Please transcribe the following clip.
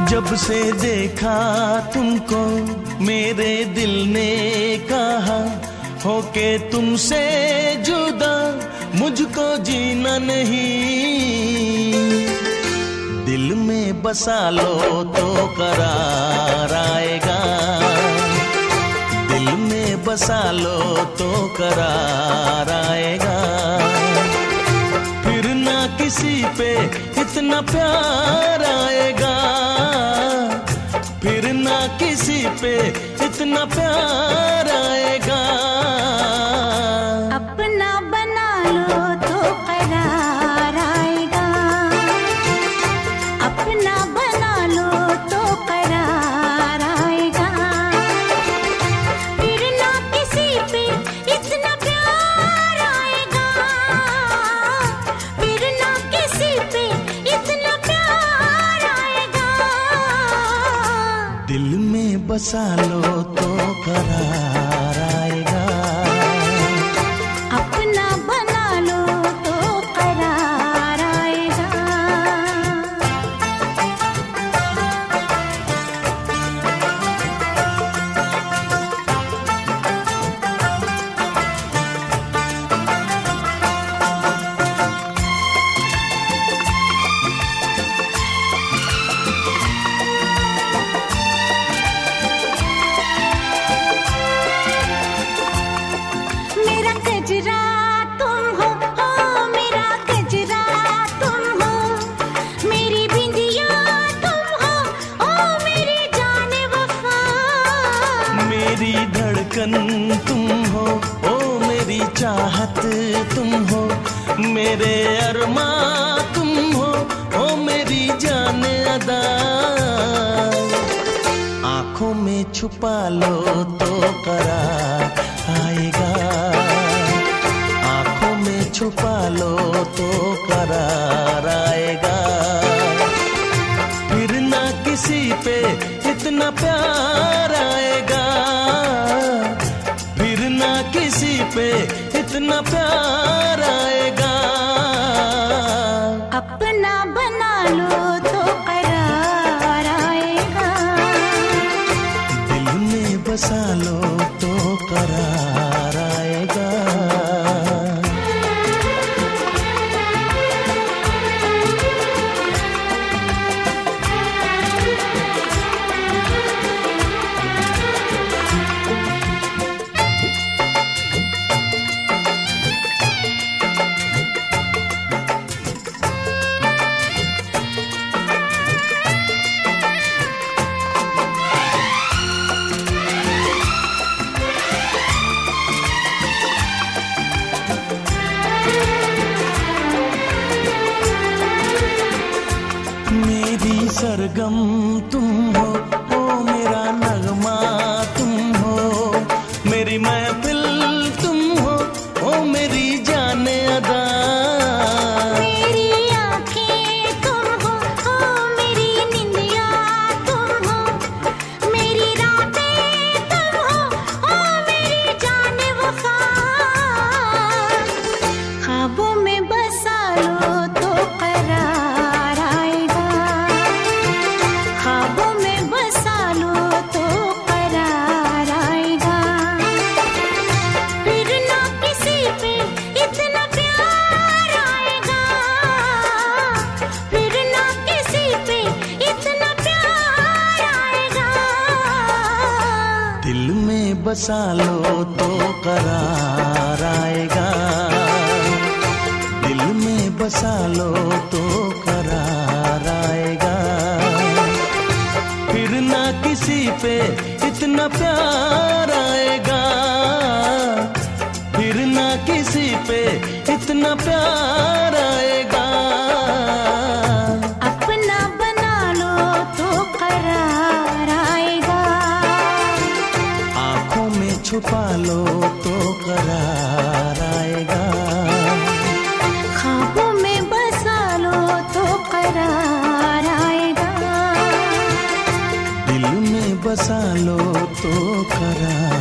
जब से देखा तुमको मेरे दिल ने कहा होके तुमसे जुदा मुझको जीना नहीं। दिल में बसा लो तो करार आएगा, दिल में बसा लो तो करार आएगा। फिर ना किसी पे इतना प्यार आएगा, फिर ना किसी पे इतना प्यार आएगा। अपना बना लो तो करार आएगा, अपना बना लो तो करार आएगा। फिर ना किसी पे इतना प्यार आएगा, फिर ना किसी पे इतना प्यार आएगा। दिल में बसा लो तो करार आएगा, अपना बना लो तो करार आएगा। मेरा गजरा तुम हो, मेरा गजरा तुम हो। मेरी बिंदिया तुम हो, मेरी जाने वफा। मेरी धड़कन तुम हो, ओ मेरी चाहत तुम हो। मेरे अरमां तुम हो, ओ मेरी जाने अदा। आंखों में छुपा लो तो करार आएगा, आंखों में छुपा लो तो करार आएगा। फिर ना किसी पे इतना प्यार आएगा, फिर ना किसी पे इतना प्यार आएगा। अपना बना लो तो करार आएगा, दिल में बसा लो तो करार आएगा। मेरी सरगम तुम हो, ओ मेरा नगमा तुम हो। मेरी महफिल तुम हो, ओ मेरी जाने अदा। मेरी आँखें तुम हो, मेरी निंदिया तुम हो। मेरी रातें तुम हो, मेरी जाने वफा। ख्वाबों में बसा लो तो करार आएगा, ख्वाबों में बसा लो तो करार आएगा। फिर ना किसी पे इतना प्यार आएगा, फिर ना किसी पे इतना प्यार आएगा। दिल में बसा लो तो करार आएगा, दिल में बसा लो तो करार आएगा। फिर ना किसी पे इतना प्यार आएगा, फिर ना किसी पे इतना प्यार आएगा। अपना बना लो तो करार आएगा, आंखों में छुपा लो तो करार आएगा। ख्वाबों में बसा लो तो करार आएगा, दिल में बसा लो तो करार